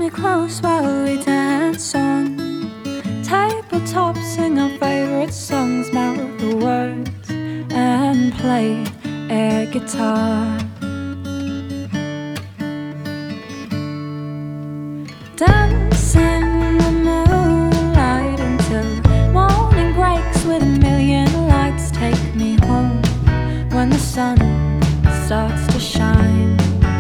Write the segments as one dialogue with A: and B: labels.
A: me close while we dance on tabletop, sing our favorite songs, mouth the words and play air guitar. Dance in the moonlight until morning breaks with a million lights. Take me home when the sun starts to shine.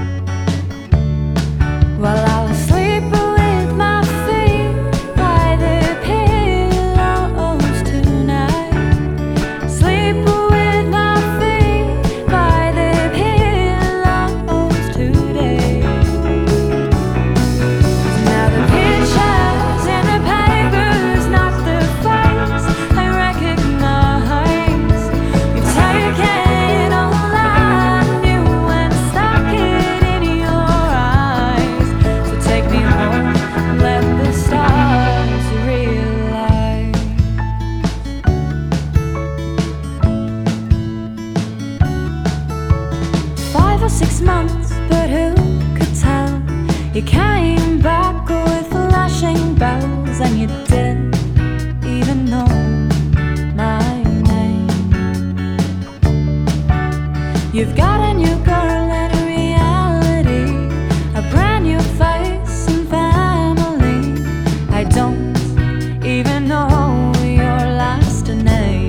A: Well, I'll sleep with my feet by the pillows tonight. Sleep with my feet by the pillows today. Now the pictures in the papers, not the face I recognize. You've taken all I knew and stuck it in your eyes. So take me home, let the stars realize. 5 or 6 months, but who could tell? You came back with flashing bells, and you didn't even know my name. You've got a new girl and a reality, a brand new face and family. I don't even know your last name.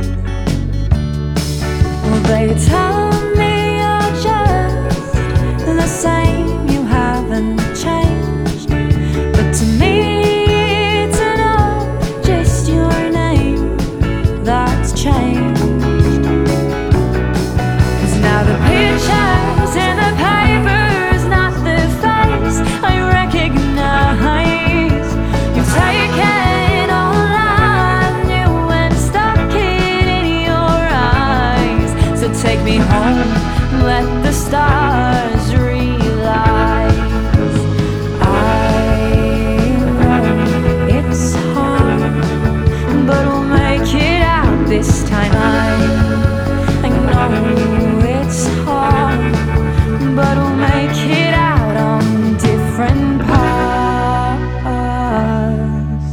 A: Well, they tell me you're just the same, you haven't changed. But to me, it's enough, just your name that's changed. 'Cause now the pictures in the papers, not the face I recognize. You've taken all I knew and stuck it in your eyes. So take me home, let the stars realize. I know it's hard, but we'll make it out this time. I know it's hard, but we'll make it out on different paths.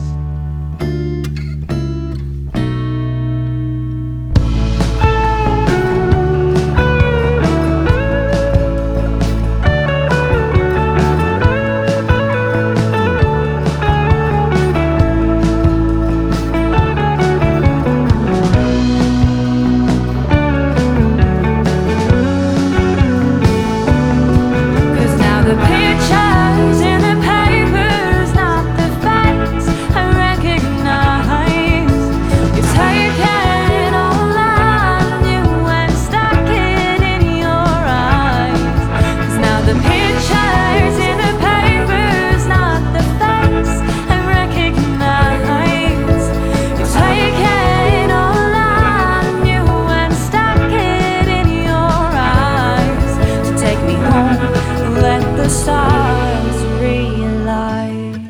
A: The pictures in the papers, not the face I recognize. You've taken all I knew and stuck it in your eyes. 'Cause now the pictures in the papers, not the face I recognize. You've taken all I knew and stuck it in your eyes. So take me home, let the stars realize.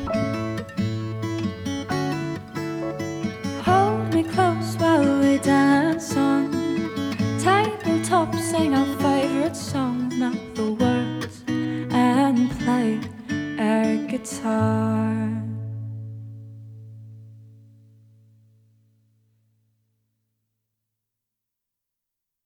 A: Hold me close while we dance.